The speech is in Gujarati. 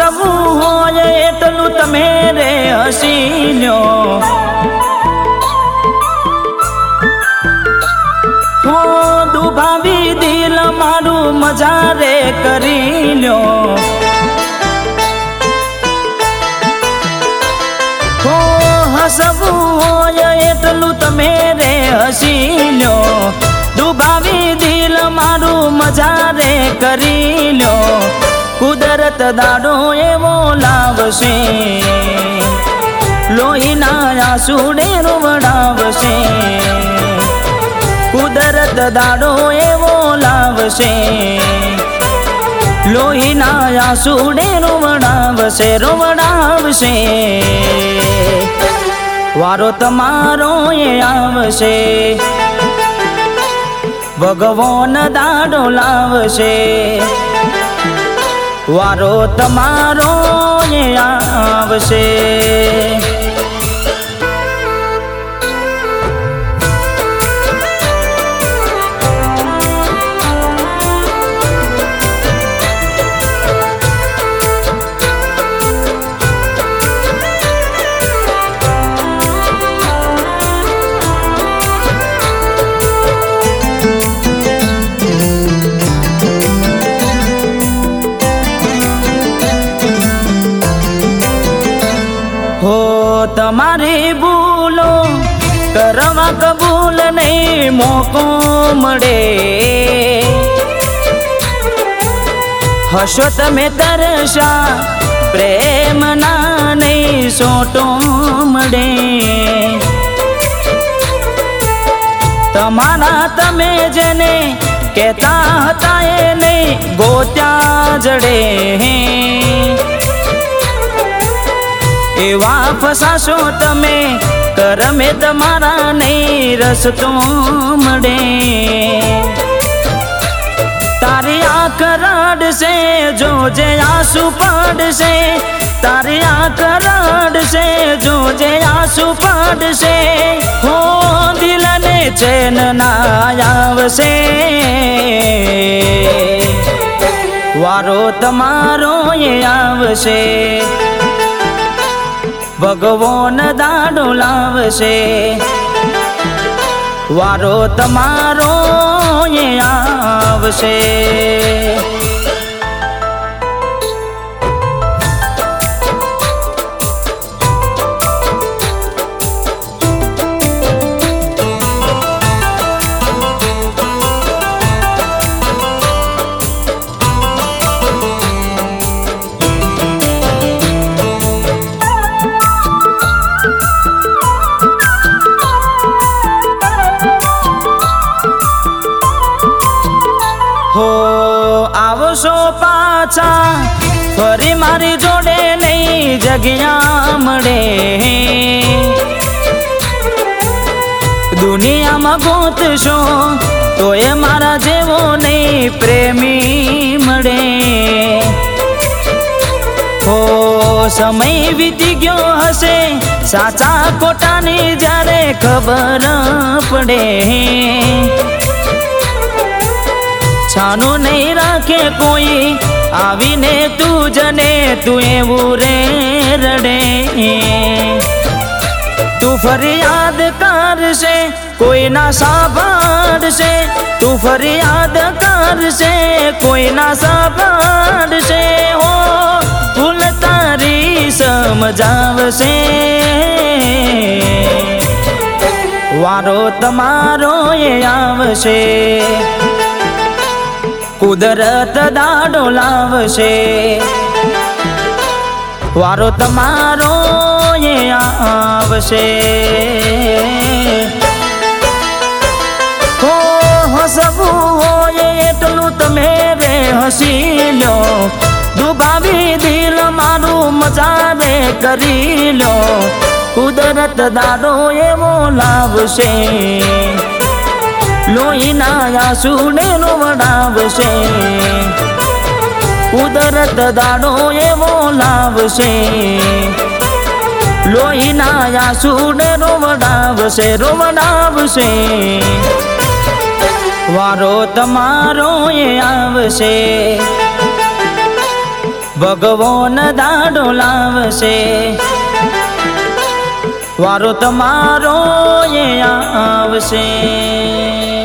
હસવું હોય એટલું તમે રે હસી લ્યો હો દુભાવી દિલ મારું મજા રે કરી લ્યો હો હસવું હોય એટલું તમે રે હસી લ્યો દુભાવી દિલ મારું મજા રે કરી લ્યો કુદરત દાડો એવો લાવશે લોહીના આંસુડે રોવડાવશે કુદરત દાડો એવો લાવશે લોહીના આંસુડે રોવડાવશે રોવડાવશે વારો તમારો એ આવશે ભગવાન દાડો લાવશે વારો તમારો એ આવશે હો તમારી ભૂલો કરવા કબૂલ નહીં મોકો મળે હશો તમે તરસા પ્રેમના નહીં સોટો મળે તમારા તમે જેને કહેતા હતા એ નહીં ગોત્યા જડે એવા ફસાશો તમે કરમે તમારા નહીં રસ્તો મળે તારી આંખ રડશે જોજે આંસુ પડશે તારી આંખ રડશે જોજે આંસુ પડશે હો દિલને ચેન ના આવશે વારો તમારો એ આવશે ભગવાન દાડો લાવશે વારો તમારો એ આવશે હો આવશો પાછા ફરી મારી જોડે નહીં જગ્યા મળે દુનિયામાં ગોતશો તો એ મારા જેવો નહીં પ્રેમી મળે હો સમય વીતી ગયો હશે સાચા ખોટાની જ્યારે ખબર પડે છાનો નહીં રાખે કોઈ આવીને તું જને તું એવું રે રડે તું ફરિયાદ કરશે કોઈના સાંભળશે તું ફરિયાદ કરશે કોઈના સાંભળશે હો ભૂલ તારી સમજાવશે વારો તમારો એ આવશે કુદરત દાડો લાવશે વારો તમારો એ આવશે હો હસવું હોય એટલું તમે રે હસી લ્યો દુભાવી દિલ મારું મજા રે કરી લ્યો કુદરત દાડો એવો લાવશે લોહીના આંસુને રોવડાવશે કુદરત દાડો એવો લાવશે લોહીના આંસુને રોવડાવશે રોવડાવશે વારો તમારો એ આવશે ભગવાન દાડો લાવશે, વારો તમારો એ આવશે.